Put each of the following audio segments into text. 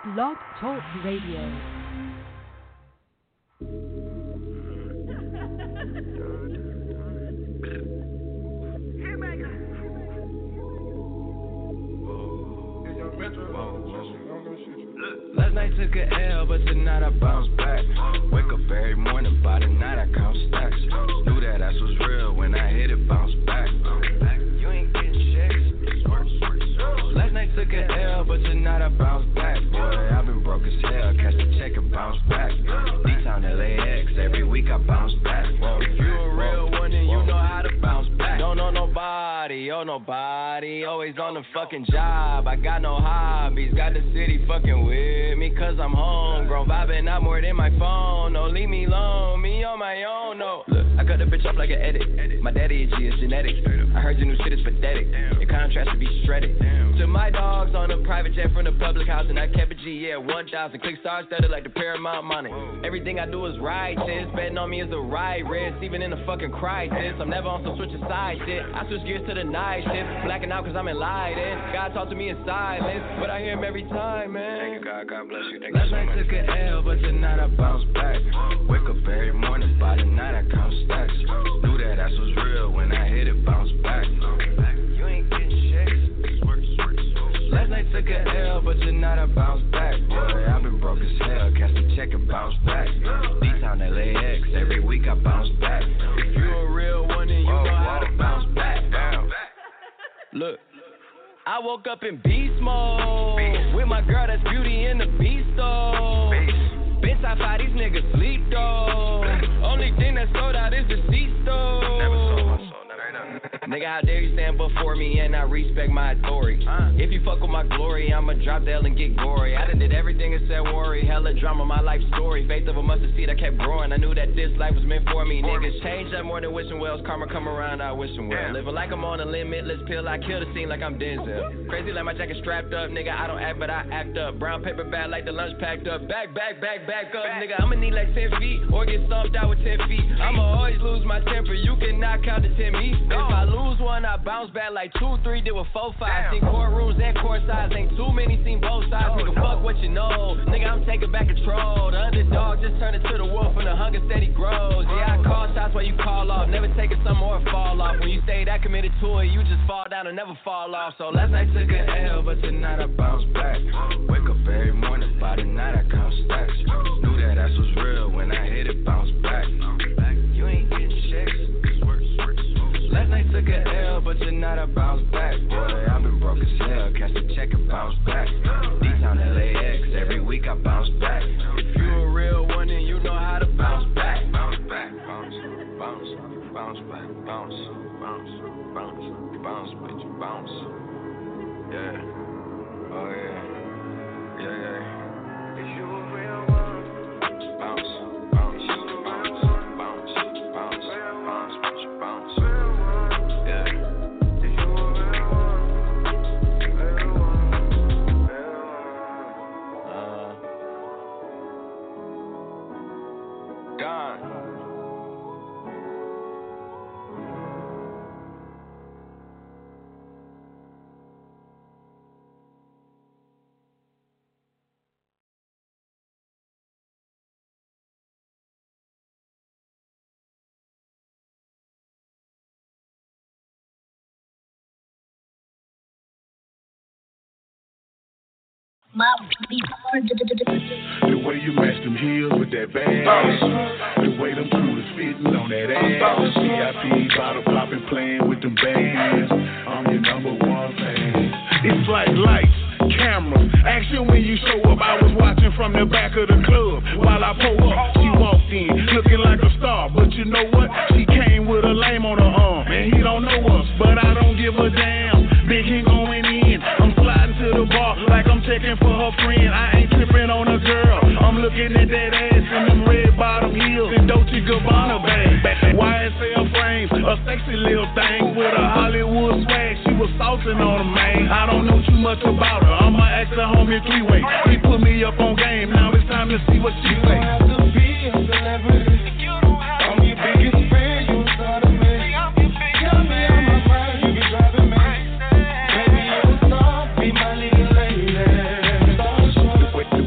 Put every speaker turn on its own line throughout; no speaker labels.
Blog Talk Radio.
Last night took a L, but tonight I bounce back. Wake up every morning, by the night I count stacks. Knew that ass was real when I hit it, bounce back. You ain't getting checks. Last night took a L, but tonight I bounce back. Boy, I've been broke as hell, catch the check and bounce back. D-Town LAX, every week I bounce back. Whoa, if you a real one, then you know how to bounce back. Don't know nobody, oh nobody, always on the fucking job. I got no hobbies, got the city fucking with me, cause I'm homegrown, vibing out more than my phone. No, leave me alone, me on my own, no. Look, I cut the bitch up like an edit. My daddy is G, it's genetic. I heard your new shit is pathetic. Your contrast should be shredded. To my dogs on a private jet from the public house, and I kept a G, yeah, 1,000. Click stars studded like the Paramount money. Everything I do is righteous. Betting on me is a right risk, even in a fucking crisis. I'm never on some switch of side shit. I switch gears to the night shift. Blacking out cause I'm enlightened. God talk to me in silence, but I hear him every time, man. Thank you, God. God bless you. Last night took a L, but tonight I bounce back. Wake up every morning, by the night I count stacks. Knew that ass was real when I hit it, bounce back. You ain't getting checks. Last night took a L, but tonight I bounce back. Boy, I've been broke as hell, catch the check and bounce back. D-Town LAX, every week I bounce back. If you a real one, then you know how to bounce back. Look, I woke up in beast mode with my girl that's Beauty and the Beast though. Bitch, I fight these niggas sleep though. Only thing that sold out is the seats though. Never sold my soul. Nigga, how dare you stand before me and I respect my authority. If you fuck with my glory, I'ma drop the L and get gory. I done did everything except worry. Hella drama, my life story. Faith of a mustard seed, I kept growing. I knew that this life was meant for me. Niggas change up more than wishing wells. Karma come around, I wish them well. Living like I'm on a limitless pill. I kill the scene like I'm Denzel. Crazy like my jacket strapped up. Nigga, I don't act, but I act up. Brown paper bag like the lunch packed up. Back up. Nigga, I'ma need like 10 feet or get stomped out with 10 feet. I'ma always lose my temper. You cannot count to 10 me. If I lose one, I bounce back like 2-3, did with 4-5. Seen courtrooms and court sides, ain't too many, seen both sides. Nigga, fuck what you know. Nigga, I'm taking back control. The underdog just turned into the wolf and the hunger steady grows. Yeah, I call shots while you call off. Never taking some more fall off. When you stay that committed to it, you just fall down and never fall off. So last night took a L, but tonight I bounce back. Wake up every morning, by the night I count stacks. Knew that ass was real when I hit it, bounce back. You ain't getting checks. Last night took a L, but tonight I bounce back. Boy, I've been broke as hell, catch the check and bounce back. D-Town LAX, every week I bounce back. If you a real one, then you know how to bounce back. Bounce back, bounce back, bounce, bitch, bounce. Yeah, oh yeah. If you a real one, bounce, bitch, bounce.
The way you match them heels with that bag, the way them coolers fitting on that ass, VIP bottle popping, playing with them bands. I'm your number one fan. It's like lights, cameras, action when you show up. I was watching from the back of the club while I pull up. She walked in looking like a star, but you know what? She came with a lame on her arm, and he don't know us, but I don't give a damn. Big King going in, I'm sliding to the bar like I'm checking for her friend. I ain't tripping on a girl, I'm looking at that ass in them red bottom heels and Dolce Gabbana bag. YSL frames, a sexy little thing with a Hollywood swag. She was saucing on her, man. I don't know too much about her. I'ma ask her homie three-way. She put me up on game, now it's time to see what she say.
You don't have to be a celebrity. I'm your biggest fan, you thought of me. Tell me how my mind you be driving me. Baby, you're a star, be my little lady.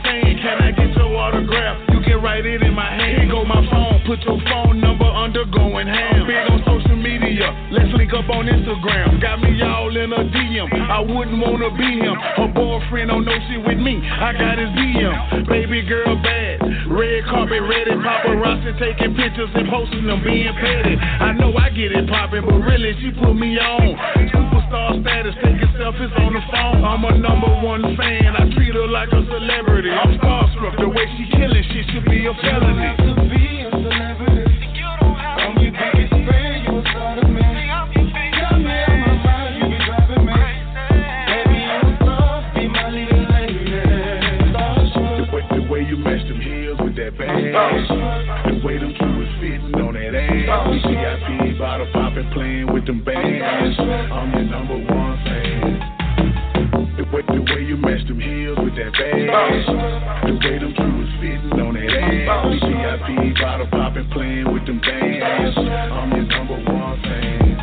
fan. Can I get your autograph? You can write it in my hand. Here go my phone. Put your phone number under going ham. Big on social media. Let's link up on Instagram. Got me all in a DM. I wouldn't wanna be him. Her boyfriend don't know shit with me. I got his DM. Baby girl bad. Red carpet ready. Paparazzi taking pictures and posting them being petty. I know I get it poppin', but really she put me on. Superstar status, taking selfies on the phone. I'm a #1 fan. I treat her like a celebrity. I'm starstruck. The way she killin' shit should be a felony.
To be a celebrity. I'm your biggest fan. You a star to me. Got me on my mind. You be driving me. Baby, you a star. Be my leading lady.
The way you match them heels with that bag. The way them jewels fitting on that ass. VIP bottle poppin', playing with them bands. I'm your #1 fan. The way you match them heels with that bag. The way them jewels fitting on that ass. VIP bottle poppin', playing with them bands. I'm your #1 fan.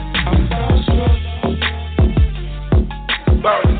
Bounce.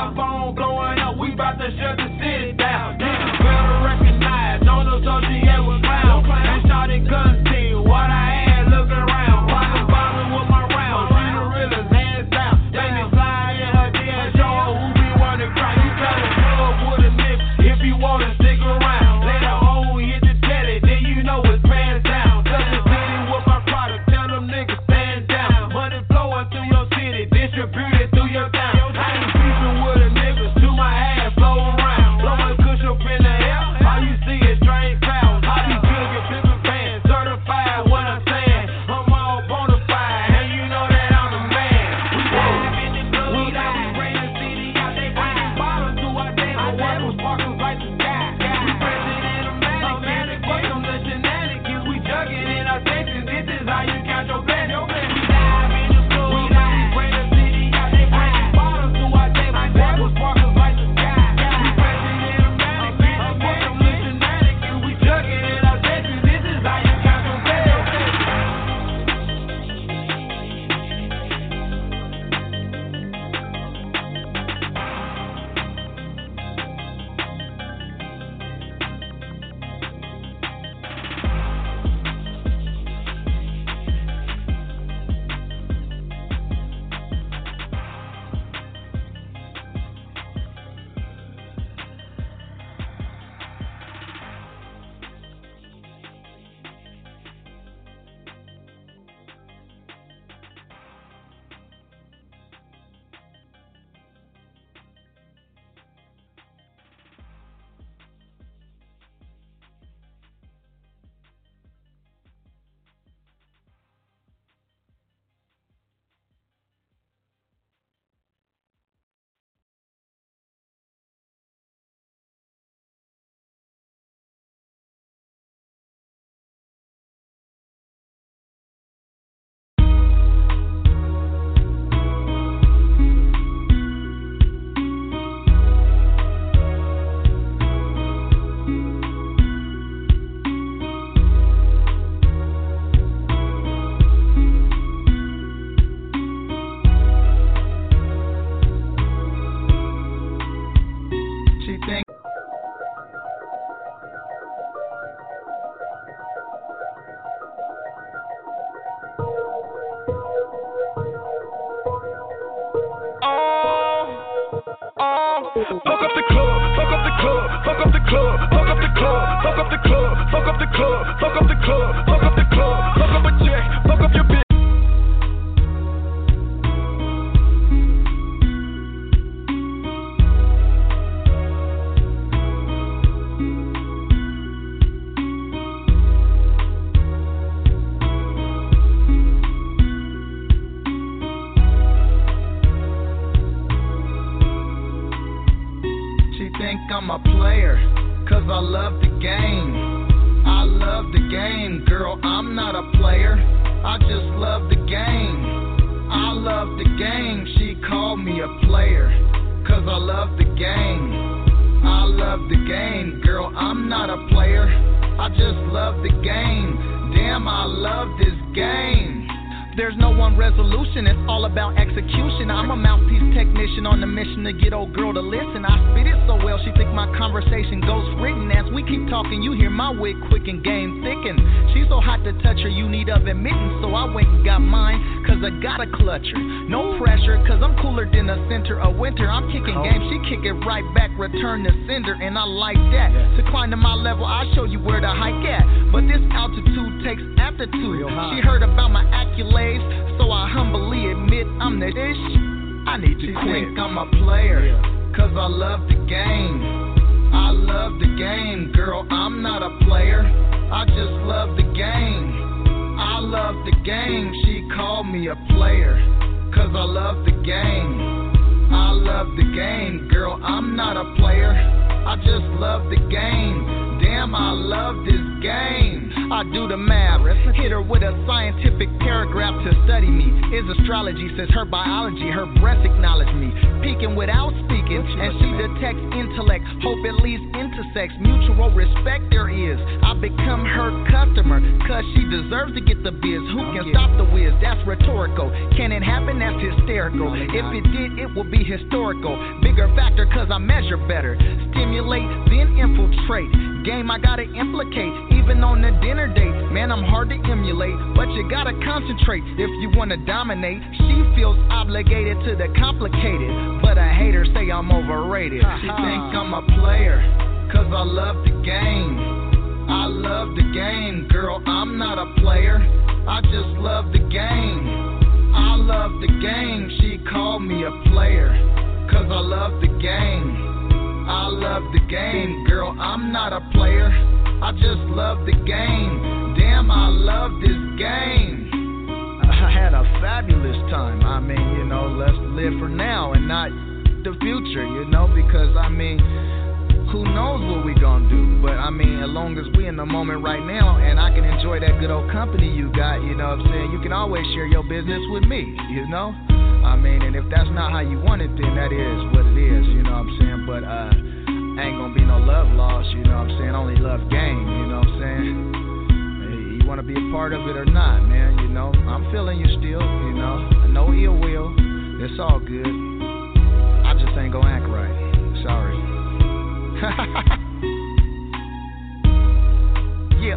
loud, phone blowing up, we bout to shut the city down. Niggas better recognize, don't associate with clowns. And shot it guns team, what I had looking around. Pocket bombing with my rounds, she the realest, hands down. Let me slide in her DM, show her who be wanting to cry. You tell her plug with a nigga if you wanna stick around. Let her own hit the telly, then you know it's pants down. Touch the city with my product, tell them niggas stand down. Money flowing through your city, distributed through your town. I ain't beefing with a nigga, to my ass, blow around. Blowing kush up in the air, all you see is strange sounds. I be jugging, flipping bands, certified what I'm saying. I'm all bona fide, and you know that I'm the man. We dive in the club, we dive, we bring the city out, they bringing bottles to our table. What was sparkles like the sky? We pressing in a manic, fuck them the shenanigans. We jugging in our sections, this is how you count your blessings. We dive in the club, we dive, we bring the city out, they bringing bottles to our table. What was sparkles like the sky? We pressing in a manic, fuck them the shenanigans. We jugging in our sections, this is how you count your blessings. She think
Fuck up the club, fuck up the club, fuck up the club, fuck up the club, fuck up the club, fuck up the club, fuck up the club, fuck up the club, fuck up a check, fuck up your bitch. She think I'm a player, cause I love the game. I love the game, girl, I'm not a player. I just love the game. I love the game, she called me a player, cause I love the game. I love the game, girl, I'm not a player. I just love the game. Damn, I love this game. There's no one resolution, it's all about execution. I'm a mouthpiece technician on the mission to get old girl to listen. I spit it so well, she think my conversation goes written. As we keep talking, you hear my wig quick and game thicken. She's so hot to touch her, you need of admittance. So I went and got mine, cause I gotta clutch her. No pressure, cause I'm cooler than the center of winter. I'm kicking game, she kick it right back, return the sender. And I like that. To climb to my level, I'll show you where to hike at. But this altitude takes aptitude. She heard about my accolades, so I humbly admit I'm the ish. I need to quit. Think I'm a player, cause I love the game. I love the game, girl, I'm not a player. I just love the game. I love the game, she called me a player, cause I love the game. I love the game, girl, I'm not a player. I just love the game. Damn, I love this game. I do the math, hit her with a scientific paragraph to study me. Is astrology, says her biology, her breasts acknowledge me. Peeking without speaking,
thinking, and she detects intellect. Hope it leads into sex. Mutual respect there is. I become her customer, cause she deserves to get the biz. Who can stop the whiz? That's rhetorical. Can it happen? That's hysterical. If it did, it would be historical. Bigger factor, cause I measure better. Stimulate, then infiltrate. Game I gotta implicate, even on the dinner date. Man, I'm hard to emulate, but you gotta concentrate if you wanna dominate. She feels obligated to the complicated, but a hater say I'm overrated. She think I'm a player, cause I love the game. I love the game, girl, I'm not a player. I just love the game. I love the game, she called me a player, cause I love the game. I love the game, girl, I'm not a player. I just love the game. Damn, I love this game. I had a fabulous time. I mean, you know, let's live for now and not the future, you know, because, I mean, who knows what we gonna do. But, I mean, as long as we in the moment right now and I can enjoy that good old company you got, you know what I'm saying, you can always share your business with me, you know. I mean, and if that's not how you want it, then that is what it is, you know what I'm saying? But ain't gonna be no love lost, you know what I'm saying? Only love game, you know what I'm saying? You wanna be a part of it or not, man, you know? I'm feeling you still, you know? No ill will, it's all good. I just ain't gonna act right, sorry. Yeah.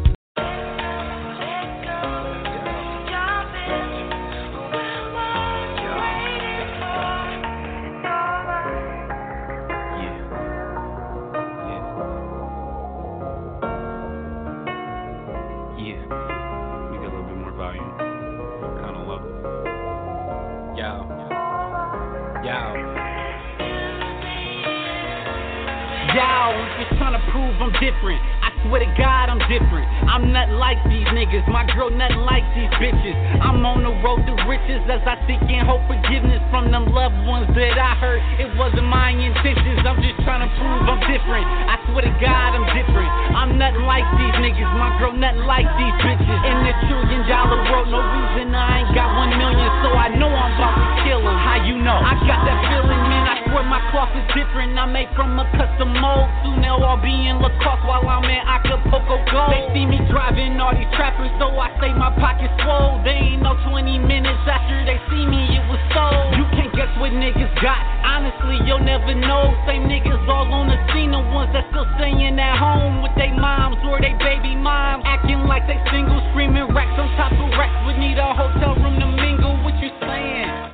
I'm different, I swear to God I'm different. I'm not like these niggas, my girl nothing like these bitches. I'm on the road to riches as I seek and hope forgiveness from them loved ones that I hurt. It wasn't my intentions, I'm just trying to prove I'm different. I swear to God I'm different. I'm nothing like these niggas, my girl nothing like these bitches. In this $1 trillion world, no reason I ain't got 1 million, so I know I'm about to kill them. How you know? I got that feeling, man, I swear my cloth is different. I'm made from a custom mold, soon they'll all be in Lacoste while I'm in Acapulco Gold. They see me driving all these trappers, so I say my pocket's swole. They ain't no 20 minutes after they see me, it was sold. You can't guess what niggas got, honestly, you'll never know. Same niggas all on the scene, the ones that still staying at home with they moms or they baby moms, acting like they single, screaming racks on top of racks, would need a hotel room to mingle. What you saying?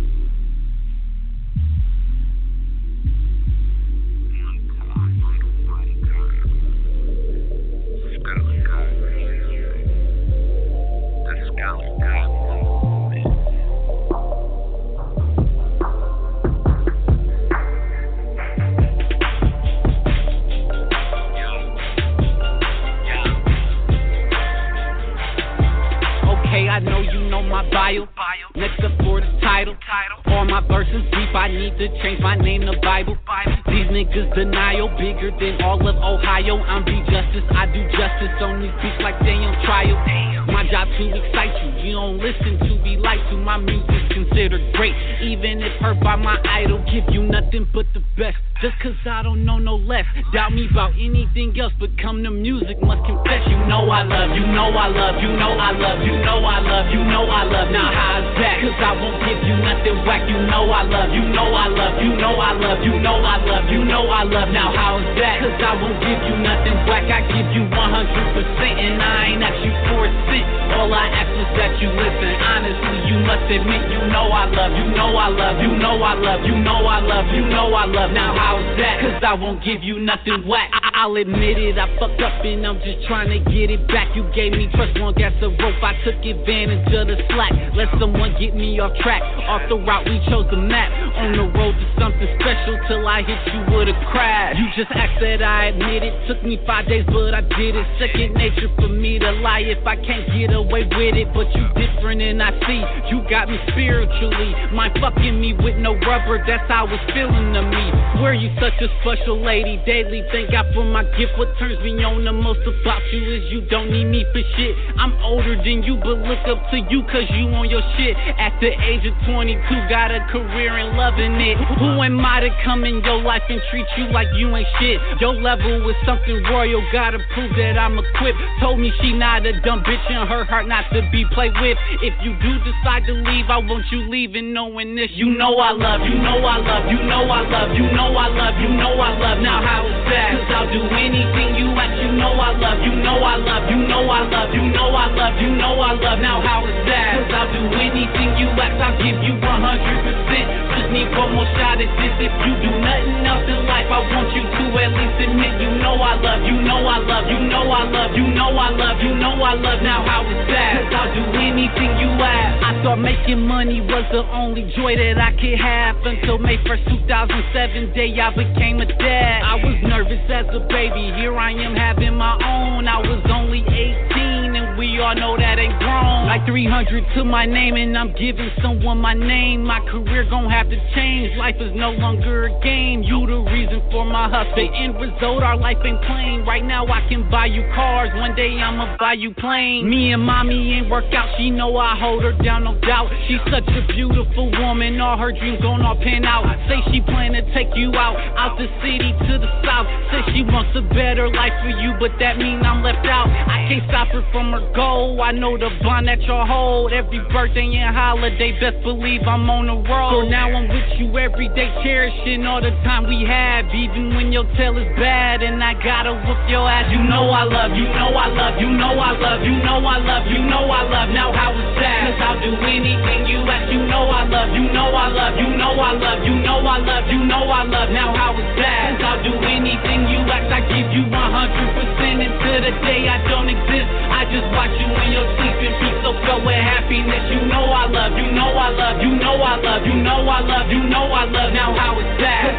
I know you know my bio. Next up for the title. All my verses deep, I need to change my name to Bible. These niggas denial, bigger than all of Ohio. I'm be justice, I do justice on these beats like they on trial. My job to excite you, you don't listen to be lied to. My music's considered great, even if heard by my idol. Give you nothing but the best, just cause I don't know no less. Doubt me about anything else, but come to music, must confess. You know I love, you know I love, you know I love, you know I love, you know I love. Now how's that? Cause I won't give you nothing whack. You know I love, you know I love, you know I love, you know I love, you know I love. Now how's that? Cause I won't give you nothing whack. I give you 100%, and I ain't ask you for a cent. All I ask is that you listen. Honestly, you must admit, you know I love, you know I love, you know I love, you know I love, you know I love. Now how's that? Cause I won't give you nothing whack. I'll admit it, I fucked up and I'm just trying to get it back. You gave me trust, long as a rope, I took advantage of the slack. Let someone get me off track. Off the route, we chose the map. On the road to something special till I hit you would've cried. You just asked that I admit it. Took me 5 days, but I did it. Second nature for me to lie if I can't get away with it. But you different and I see. You got me spiritually. Mind fucking me with no rubber, that's how it's feeling to me. Swear you such a special lady. Daily thank God for my gift. What turns me on the most about you is you don't need me for shit. I'm older than you, but look up to you cause you on your shit. At the age of 22, got a career and loving it. Who am I to come in your life and treat you like you ain't shit? Your level is something royal, gotta prove that I'm equipped. Told me she not a dumb bitch in her heart not to be played with. If you do decide to leave, I want you leaving knowing this. You know I love, you know I love, you know I love, you know I love, you know I love. Now how is that? Cause I'll do anything you ask, you know I love, you know I love, you know I love, you know I love, you know I love. Now how is that? Cause I'll do anything you ask, I'll give you 100%. Just need one more shot at this. If you do nothing else in life, I want you to at least admit you know I love, you know I love, you know I love, you know I love, you know I love. Now how is that? Cause I'll do anything you ask. I thought making money was the only joy that I could have until May 1st, 2007, day I became a dad. I was nervous as a baby, here I am having my own. I was only 18 and we all know that ain't grown. Like 300 to my name and I'm giving someone my name. My career gon' have to change, life is no longer a game. You the reason for my hustle, the end result, our life ain't plain. Right now I can buy you cars, one day I'ma buy you planes. Me and mommy ain't work out, she know I hold her down, no doubt. She's such a beautiful woman, all her dreams gon' all pan out. Say she plan to take you out the city to the south. Say she wants a better life for you, but that mean I'm left out. I can't stop her from her goal, I know the bond that y'all hold. Every birthday and holiday, best believe I'm on the road. So now I'm with you every day, cherishing all the time we have. Even when your tail is bad and I gotta whoop your ass. You know I love, you know I love, you know I love, you know I love, you know I love. Now how is that? Cause I'll do anything you ask. You know I love, you know I love, you know I love, you know I love, you know I love. Now how is that? Cause I'll do anything you ask. I give you 100% until the day I don't exist. I just watch you when you're sleeping, be so filled with happiness. You know I love, you know I love, you know I love, you know I love, you know I love. Now how is that?